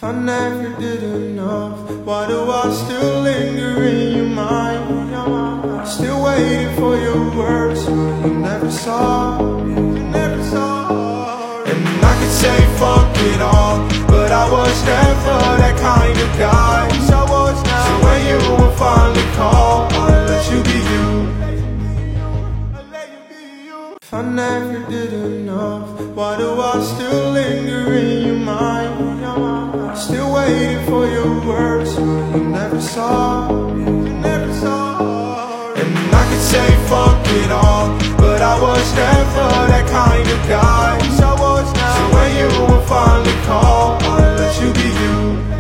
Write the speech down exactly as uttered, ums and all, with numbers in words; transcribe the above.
If I never did enough, why do I still linger in your mind? Still waiting for your words you never saw, you never saw. And I could say fuck it all, but I was never that kind of guy. So when you will finally call, I'll let you be you. If I never did enough, why do I still linger in your mind? Still waiting for your words you never saw, you never saw. And I could say fuck it all, but I was never that kind of guy. So when you will finally call, I'll let you be you.